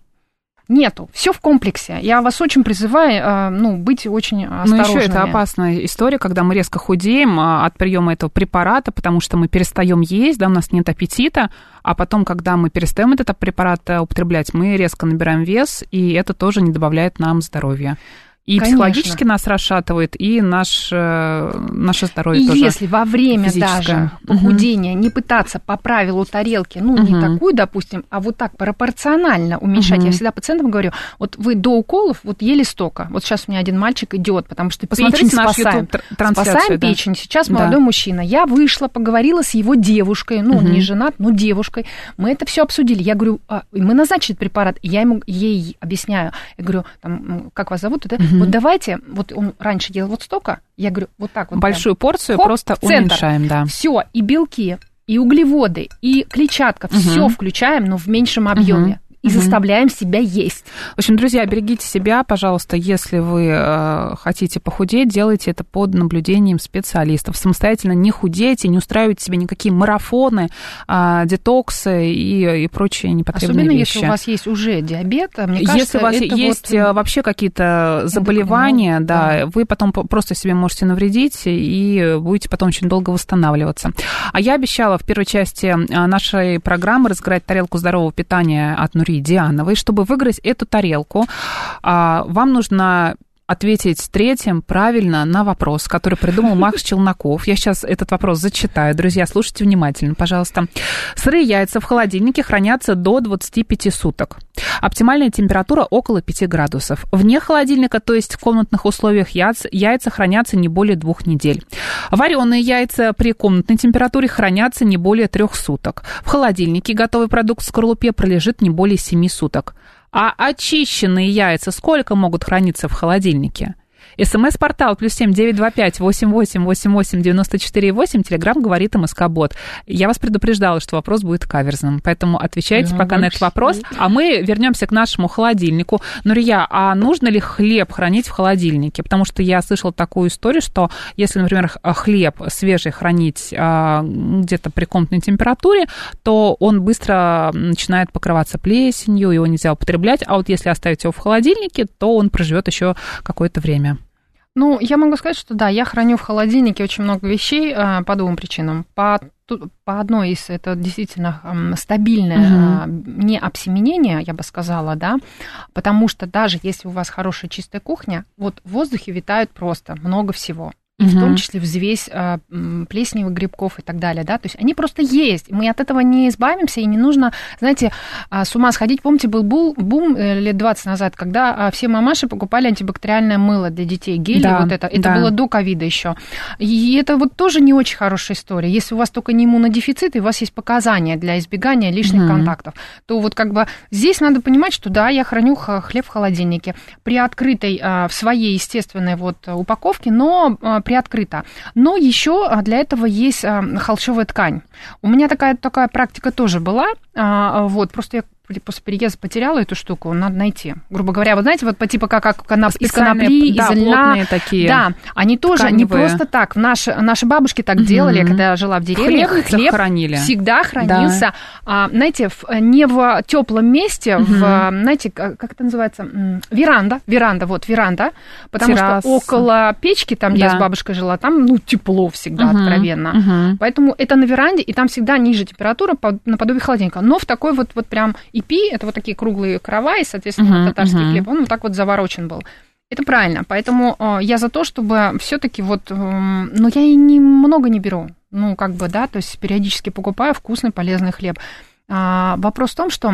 Нету. Все в комплексе. Я вас очень призываю, ну, быть очень осторожными. Но еще это опасная история, когда мы резко худеем от приема этого препарата, потому что мы перестаем есть, да, у нас нет аппетита, а потом, когда мы перестаем этот препарат употреблять, мы резко набираем вес, и это тоже не добавляет нам здоровья. И Конечно. Психологически нас расшатывает, и наш, наше здоровье и тоже. И если во время физическое. Даже похудения угу. не пытаться по правилу тарелки, ну, угу. не такую, допустим, а вот так пропорционально уменьшать. Угу. Я всегда пациентам говорю, вот вы до уколов вот ели столько. Вот сейчас у меня один мальчик идет, потому что Посмотрите печень наш спасаем. Спасаем да. печень. Сейчас да. молодой мужчина. Я вышла, поговорила с его девушкой, ну, он угу. не женат, но девушкой. Мы это все обсудили. Я говорю, а, мы назначили препарат, я ему, ей объясняю. Я говорю, там, как вас зовут? Это? Угу. Вот давайте... Вот он раньше ел вот столько, я говорю, вот так вот. Большую прям, порцию хоп, просто уменьшаем, да. Все, и белки, и углеводы, и клетчатка, угу. все включаем, но в меньшем объеме. Угу. и угу. заставляем себя есть. В общем, друзья, берегите себя, пожалуйста, если вы э, хотите похудеть, делайте это под наблюдением специалистов. Самостоятельно не худейте, не устраивайте себе никакие марафоны, э, детоксы и, и прочие непотребные Особенно, вещи. если у вас есть уже диабет, мне кажется, если у вас это есть вот... вообще какие-то заболевания, да, да, вы потом просто себе можете навредить и будете потом очень долго восстанавливаться. А я обещала в первой части нашей программы разыграть тарелку здорового питания от Нурии Диановой. Чтобы выиграть эту тарелку, вам нужно ответить третьим правильно на вопрос, который придумал Макс Челноков. Я сейчас этот вопрос зачитаю. Друзья, слушайте внимательно, пожалуйста. Сырые яйца в холодильнике хранятся до двадцати пяти суток. Оптимальная температура около пяти градусов. Вне холодильника, то есть в комнатных условиях, яйца, яйца хранятся не более двух недель. Вареные яйца при комнатной температуре хранятся не более трех суток. В холодильнике готовый продукт в скорлупе пролежит не более семи суток. А очищенные яйца сколько могут храниться в холодильнике? СМС-портал плюс семь девять два пять восемь восемь восемь восемь девяносто четыре восемь. Телеграм говорит МСК-бот. Я вас предупреждала, что вопрос будет каверзным, поэтому отвечайте ну, пока вообще. на этот вопрос. А мы вернемся к нашему холодильнику. Нурия, а нужно ли хлеб хранить в холодильнике? Потому что я слышала такую историю, что если, например, хлеб свежий хранить где-то при комнатной температуре, то он быстро начинает покрываться плесенью, его нельзя употреблять. А вот если оставить его в холодильнике, то он проживет еще какое-то время. Ну, я могу сказать, что да, я храню в холодильнике очень много вещей э, по двум причинам. По, по одной из, это действительно э, стабильное угу. э, не обсеменение, я бы сказала, да, потому что даже если у вас хорошая чистая кухня, вот в воздухе витает просто много всего. И угу. в том числе взвесь а, плесневых грибков и так далее, да, то есть они просто есть, мы от этого не избавимся, и не нужно, знаете, с ума сходить. Помните, был бум лет двадцать назад, когда все мамаши покупали антибактериальное мыло для детей, гели, да, вот это, это да. было до ковида еще, и это вот тоже не очень хорошая история. Если у вас только не иммунодефицит, и у вас есть показания для избегания лишних угу. контактов, то вот как бы здесь надо понимать, что да, я храню хлеб в холодильнике, при открытой, в своей естественной вот упаковке, но приоткрыто. Но еще для этого есть холщовая ткань. У меня такая, такая практика тоже была. Вот, просто я после переезда потеряла эту штуку, надо найти. Грубо говоря, вы знаете, вот по типу как, как канап, из конопли, да, из льна. Такие. Да, они тоже тканевые. Не просто так. Наши, наши бабушки так угу. делали, когда я жила в деревне. Хлеб, хлеб хранили. Всегда хранился, да. а, знаете, в, не в теплом месте, угу. в, знаете, как это называется, веранда, веранда, вот веранда, потому Терраса. Что около печки, там, где да. я с бабушкой жила, там, ну, тепло всегда, угу. откровенно. Угу. Поэтому это на веранде, и там всегда ниже температура, наподобие холодильника. Но в такой вот, вот прям И пи, это вот такие круглые караваи, соответственно, uh-huh, татарский uh-huh. хлеб, он вот так вот заворочен был. Это правильно, поэтому э, я за то, чтобы все-таки вот, э, но я и немного не беру, ну, как бы, да, то есть периодически покупаю вкусный, полезный хлеб. А, вопрос в том, что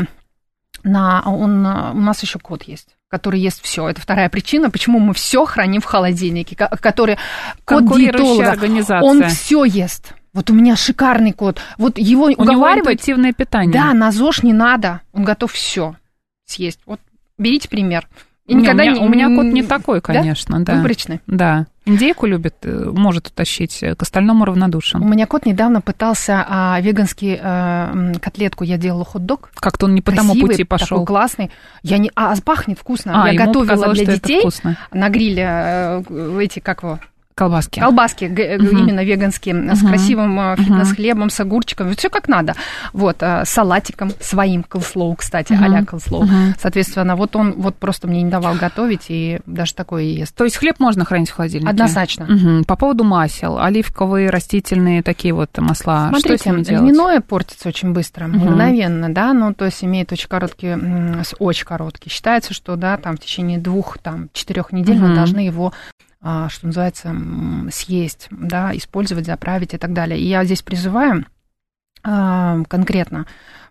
на, он, у нас еще кот есть, который ест все. Это вторая причина, почему мы все храним в холодильнике, который кот диетолога, он все ест. Вот у меня шикарный кот. Вот его у уговаривать... него интуитивное питание. Да, на ЗОЖ не надо. Он готов все съесть. Вот берите пример. И никогда у, меня, не... у меня кот не такой, конечно. Да? Да. Выборочный. Да. Индейку любит, может утащить, к остальному равнодушен. У меня кот недавно пытался а, веганский а, котлетку, я делала хот-дог. Как-то он не по тому пути пошел. Такой классный. Я не... А, пахнет вкусно. А, я готовила для детей на гриле а, эти, как его... Колбаски. Колбаски, uh-huh. именно веганские, uh-huh. с красивым фитнес-хлебом, с огурчиком, все как надо. Вот, с салатиком своим, колслоу, кстати, uh-huh. а-ля колслоу. Uh-huh. Соответственно, вот он вот просто мне не давал готовить, и даже такое и ест. То есть хлеб можно хранить в холодильнике? Однозначно. Uh-huh. По поводу масел, оливковые, растительные такие вот масла, смотрите, что с ними делать? Льняное портится очень быстро, uh-huh. мгновенно, да, ну, то есть имеет очень короткий, очень короткий. Считается, что, да, там в течение двух, там, четырех недель uh-huh. мы должны его... что называется, съесть, да, использовать, заправить и так далее. И я здесь призываю конкретно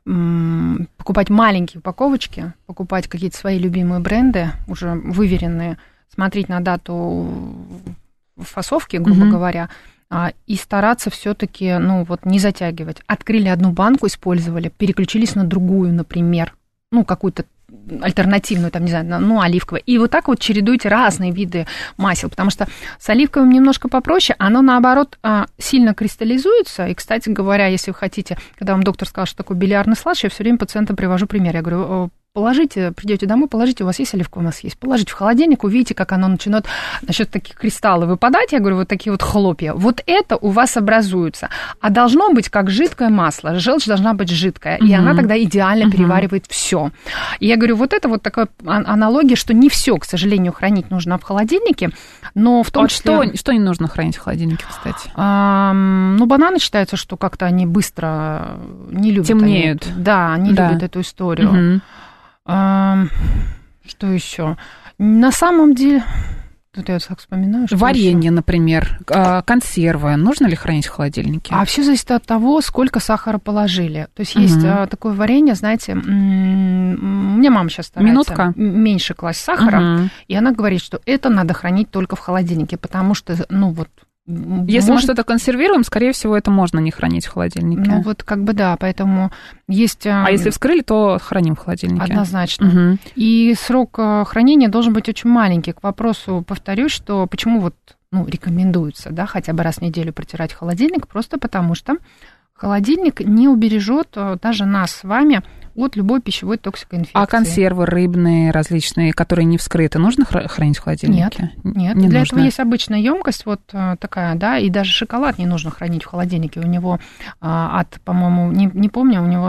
покупать маленькие упаковочки, покупать какие-то свои любимые бренды, уже выверенные, смотреть на дату фасовки, грубо mm-hmm. говоря, и стараться все-таки, ну, вот не затягивать. Открыли одну банку, использовали, переключились на другую, например, ну, какую-то альтернативную, там, не знаю, ну, оливковое. И вот так вот чередуйте разные виды масел, потому что с оливковым немножко попроще, оно, наоборот, сильно кристаллизуется. И, кстати говоря, если вы хотите, когда вам доктор сказал, что такое билиарный слаж, я все время пациентам привожу пример. Я говорю, положите, придете домой, положите, у вас есть оливковое масло есть, положите в холодильник, увидите, как оно начинает насчет таких кристаллов выпадать, я говорю, вот такие вот хлопья. Вот это у вас образуется. А должно быть как жидкое масло, желчь должна быть жидкая, mm-hmm. и она тогда идеально mm-hmm. переваривает все. И я говорю, вот это вот такая аналогия, что не все, к сожалению, хранить нужно в холодильнике, но в том а числе... Что, что не нужно хранить в холодильнике, кстати? А, ну, бананы считается, что как-то они быстро не любят. Темнеют. Они, да, не да. любят эту историю. Mm-hmm. А, что еще? На самом деле, тут я так вспоминаю. Что варенье, еще? Например, консервы. Нужно ли хранить в холодильнике? А все зависит от того, сколько сахара положили. То есть есть угу. такое варенье, знаете, у меня мама сейчас старается Минутка. меньше класть сахара, угу. и она говорит, что это надо хранить только в холодильнике, потому что, ну вот, если может... мы что-то консервируем, скорее всего, это можно не хранить в холодильнике. Ну, вот как бы да, поэтому есть... А если вскрыли, то храним в холодильнике. Однозначно. Угу. И срок хранения должен быть очень маленький. К вопросу повторюсь, что почему вот, ну, рекомендуется, да, хотя бы раз в неделю протирать холодильник, просто потому что холодильник не убережет даже нас с вами от любой пищевой токсикоинфекции. А консервы рыбные различные, которые не вскрыты, нужно хранить в холодильнике? Нет, нет. Не Для нужно. этого есть обычная емкость вот такая, да, и даже шоколад не нужно хранить в холодильнике. У него от, по-моему, не, не помню, у него...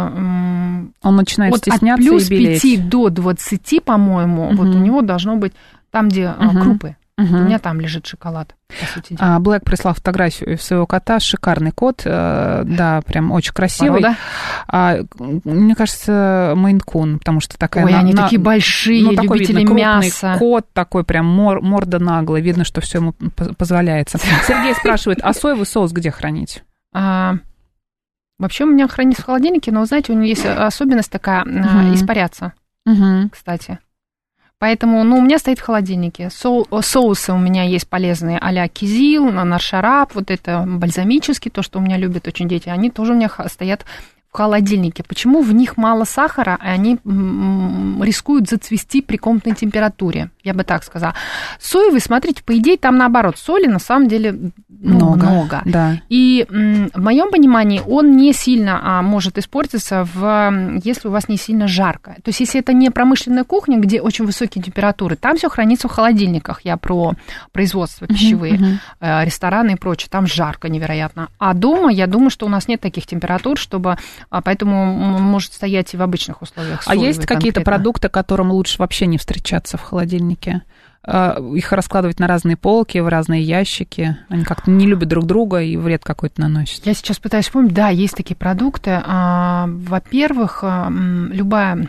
Он начинает от, стесняться от плюс и белеть. пяти до двадцати, по-моему, угу. вот у него должно быть там, где угу. крупы. Угу. У меня там лежит шоколад, по сути дела. Блэк прислал фотографию своего кота, шикарный кот, да, прям очень красивый. Порода? А, мне кажется, мейн-кун, потому что такая... Ой, на, они на, такие большие, ну, такой, любители видно, мяса. Кот такой прям мор, морда наглая, видно, что все ему позволяется. Сергей спрашивает, а соевый соус где хранить? А, вообще у меня хранится в холодильнике, но, знаете, у него есть особенность такая, угу. испаряться, угу. кстати. Поэтому, ну, у меня стоит в холодильнике. Соу, соусы у меня есть полезные а-ля кизил, наршарап, вот это бальзамический, то, что у меня любят очень дети, они тоже у меня стоят в холодильнике. Почему в них мало сахара, и они рискуют зацвести при комнатной температуре? Я бы так сказала. Соевый, смотрите, по идее, там наоборот, соли на самом деле ну, много. много. Да. И в моем понимании он не сильно а, может испортиться, в, если у вас не сильно жарко. То есть, если это не промышленная кухня, где очень высокие температуры, там все хранится в холодильниках. Я про производство пищевые, uh-huh, uh-huh. рестораны и прочее. Там жарко невероятно. А дома, я думаю, что у нас нет таких температур, чтобы... Поэтому может стоять и в обычных условиях. А есть конкретно. Какие-то продукты, которым лучше вообще не встречаться в холодильнике? Их раскладывать на разные полки, в разные ящики. Они как-то не любят друг друга и вред какой-то наносят. Я сейчас пытаюсь вспомнить. Да, есть такие продукты. Во-первых, любая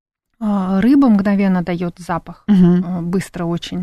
рыба мгновенно дает запах. Угу. Быстро очень.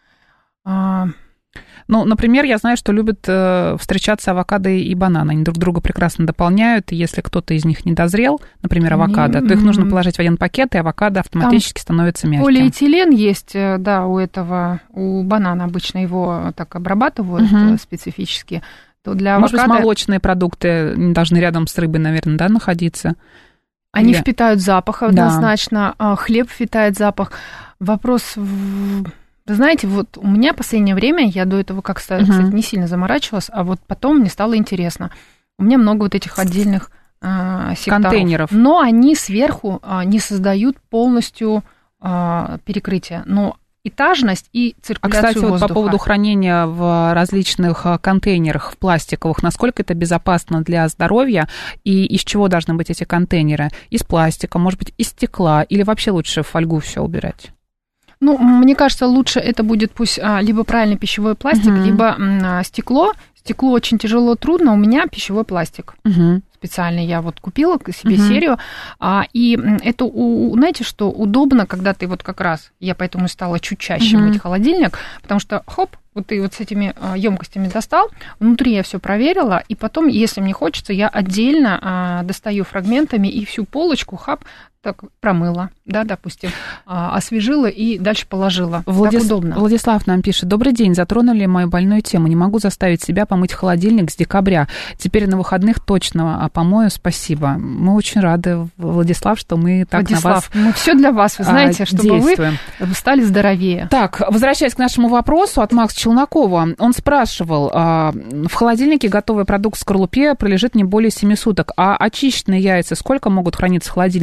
Ну, например, я знаю, что любят э, встречаться авокадо и бананы. Они друг друга прекрасно дополняют. И если кто-то из них не дозрел, например, авокадо, mm-hmm. то их нужно положить в один пакет, и авокадо автоматически Там становится мягким. Полиэтилен есть, да, у этого, у банана обычно его так обрабатывают mm-hmm. специфически. То для Может авокадо... быть, молочные продукты не должны рядом с рыбой, наверное, да, находиться? Они Или... впитают запах однозначно. Да. Хлеб впитает запах. Вопрос... В... Вы знаете, вот у меня в последнее время, я до этого, как кстати, uh-huh. не сильно заморачивалась, а вот потом мне стало интересно. У меня много вот этих отдельных э, секторов. Контейнеров. Но они сверху э, не создают полностью э, перекрытие. Но этажность и циркуляцию а, кстати, воздуха. Вот по поводу хранения в различных контейнерах, в пластиковых, насколько это безопасно для здоровья и из чего должны быть эти контейнеры? Из пластика, может быть, из стекла или вообще лучше в фольгу все убирать? Ну, мне кажется, лучше это будет пусть а, либо правильный пищевой пластик, uh-huh. либо а, стекло. Стекло очень тяжело, трудно. У меня пищевой пластик. Uh-huh. Специально я вот купила себе uh-huh. серию. А, и это, у, знаете, что удобно, когда ты вот как раз, я поэтому стала чуть чаще uh-huh. мыть холодильник, потому что, хоп, вот ты вот с этими емкостями достал, внутри я все проверила, и потом, если мне хочется, я отдельно а, достаю фрагментами и всю полочку, хап, так промыла, да, допустим, освежила и дальше положила. Владис... Так удобно. Владислав нам пишет: добрый день, затронули мою больную тему. Не могу заставить себя помыть холодильник с декабря. Теперь на выходных точно помою, спасибо. Мы очень рады, Владислав, что мы так Владислав, на вас мы все для вас, вы знаете, а, чтобы действуем. Вы стали здоровее. Так, возвращаясь к нашему вопросу от Макса Челнокова, он спрашивал: в холодильнике готовый продукт в скорлупе пролежит не более семи суток, а очищенные яйца сколько могут храниться в холодильнике? Вы знаете,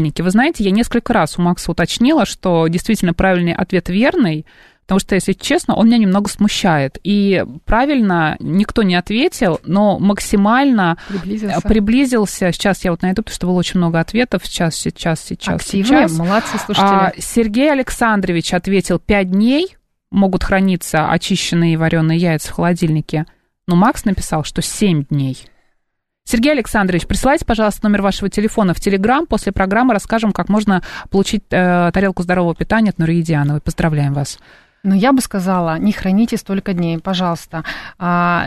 знаете, я несколько раз у Макса уточнила, что действительно правильный ответ верный, потому что, если честно, он меня немного смущает. И правильно никто не ответил, но максимально приблизился. приблизился. Сейчас я вот найду, потому что было очень много ответов. Сейчас, сейчас, сейчас, Активные, сейчас. молодцы, слушатели. А, Сергей Александрович ответил пять дней могут храниться очищенные и вареные яйца в холодильнике. Но Макс написал, что семь дней. Сергей Александрович, присылайте, пожалуйста, номер вашего телефона в Телеграм. После программы расскажем, как можно получить э, тарелку здорового питания от Нурии Диановой. Поздравляем вас. Но я бы сказала, не храните столько дней, пожалуйста. А,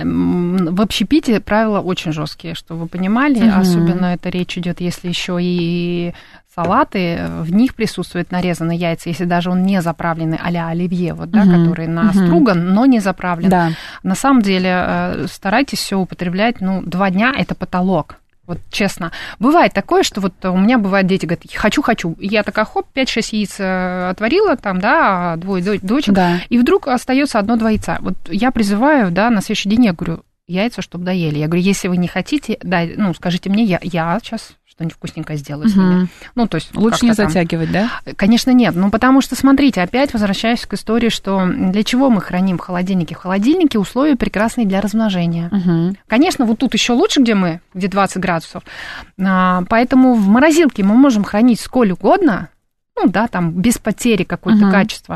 в общепите правила очень жесткие, чтобы вы понимали. Угу. Особенно это речь идет, если еще и салаты, в них присутствуют нарезанные яйца, если даже он не заправленный а-ля оливье, вот, да, угу. который на струган, но не заправлен. Да. На самом деле старайтесь все употреблять, ну, два дня – это потолок. Вот честно. Бывает такое, что вот у меня бывает, дети говорят, хочу-хочу. Я такая, хоп, пять-шесть яиц отварила, там, да, двое дочек, да. И вдруг остается одно-два яйца. Вот я призываю, да, на следующий день я говорю, яйца, чтобы доели. Я говорю, если вы не хотите, да, ну, скажите мне, я, я сейчас что-нибудь вкусненькое сделаю угу. с ними. Ну, то есть лучше не затягивать, там... да? Конечно, нет. Ну, потому что, смотрите, опять возвращаюсь к истории, что для чего мы храним в холодильнике? В холодильнике условия прекрасные для размножения. Угу. Конечно, вот тут еще лучше, где мы, где двадцать градусов. Поэтому в морозилке мы можем хранить сколь угодно, ну да, там без потери какого-то угу. качества,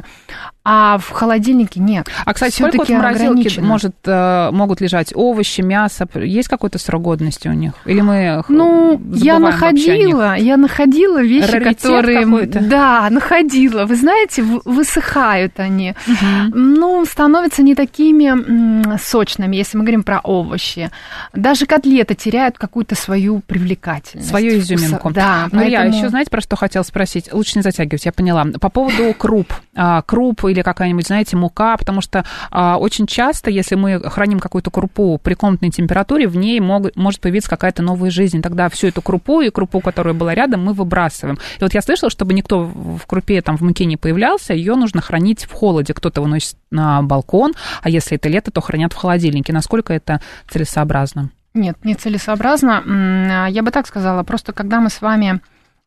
а в холодильнике нет. А, кстати, сколько вот в морозилке может, могут лежать овощи, мясо? Есть какой-то срок годности у них? Или мы Ну, я находила, я находила вещи, Раритет которые... какой-то? Да, находила. Вы знаете, высыхают они. Угу. Ну, становятся не такими сочными, если мы говорим про овощи. Даже котлеты теряют какую-то свою привлекательность. Свою изюминку. Да. Но поэтому... я еще, знаете, про что хотела спросить? Лучше не затягивать, я поняла. По поводу круп. Круп или какая-нибудь, знаете, мука, потому что а, очень часто, если мы храним какую-то крупу при комнатной температуре, в ней мог, может появиться какая-то новая жизнь. Тогда всю эту крупу и крупу, которая была рядом, мы выбрасываем. И вот я слышала, чтобы никто в крупе, там, в муке не появлялся, ее нужно хранить в холоде. Кто-то выносит на балкон, а если это лето, то хранят в холодильнике. Насколько это целесообразно? Нет, не целесообразно. Я бы так сказала, просто когда мы с вами...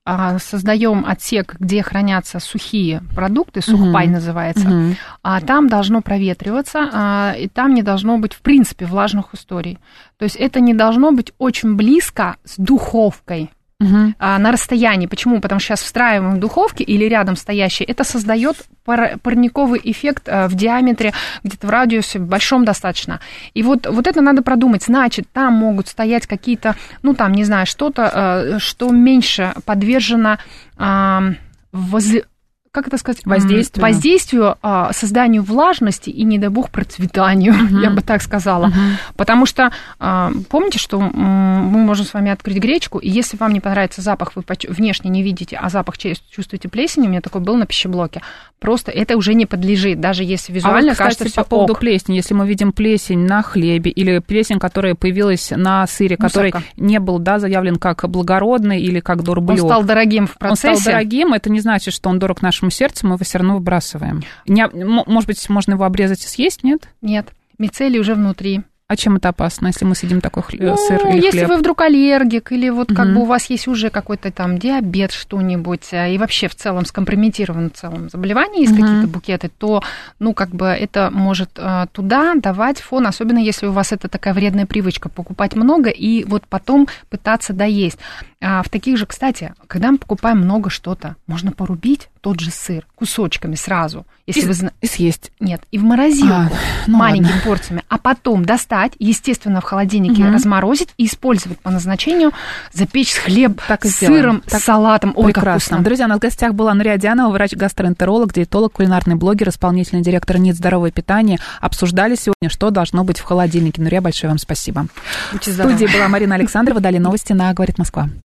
создаем отсек, где хранятся сухие продукты, сухпай uh-huh. называется, uh-huh. а там должно проветриваться, а, и там не должно быть, в принципе, влажных историй. То есть это не должно быть очень близко с духовкой. Uh-huh. А, на расстоянии. Почему? Потому что сейчас встраиваем в духовке или рядом стоящий, это создает пар- парниковый эффект а, в диаметре, где-то в радиусе большом достаточно. И вот, вот это надо продумать. Значит, там могут стоять какие-то, ну там, не знаю, что-то, а, что меньше подвержено а, воз... как это сказать? Воздействию. Воздействию, созданию влажности и, не дай бог, процветанию, uh-huh. я бы так сказала. Uh-huh. Потому что, помните, что мы можем с вами открыть гречку, и если вам не понравится запах, вы внешне не видите, а запах чувствуете плесень, у меня такой был на пищеблоке, просто это уже не подлежит, даже если визуально а вот, кажется, кстати, по поводу ок. плесени, если мы видим плесень на хлебе или плесень, которая появилась на сыре, который Мусака. не был, да, заявлен как благородный или как дурблёк. Он стал дорогим в процессе. Он стал дорогим, это не значит, что он дорог нашему сердцу, мы его все равно выбрасываем. Не, может быть, можно его обрезать и съесть, нет? Нет, мицелий уже внутри. А чем это опасно, если мы съедим такой хлеб, ну, сыр или если хлеб? Вы вдруг аллергик, или вот как угу. бы у вас есть уже какой-то там диабет, что-нибудь, и вообще в целом скомпрометировано в целом заболевание, есть угу. какие-то букеты, то, ну, как бы это может туда давать фон, особенно если у вас это такая вредная привычка, покупать много и вот потом пытаться доесть. А в таких же, кстати, когда мы покупаем много что-то, можно порубить тот же сыр кусочками сразу. Если и, вы зна... и съесть. Нет, и в морозилку а, ну маленькими ладно. порциями, а потом достать, естественно, в холодильнике угу. разморозить и использовать по назначению, запечь хлеб так с сыром, так с салатом. Ой, прекрасно. Как вкусно. Друзья, у нас в гостях была Нурия Дианова, врач-гастроэнтеролог, диетолог, кулинарный блогер, исполнительный директор НИТ «Здоровое питание». Обсуждали сегодня, что должно быть в холодильнике. Нурия, большое вам спасибо. Будьте в студии была Марина Александрова. Далее новости на «Говорит Москва».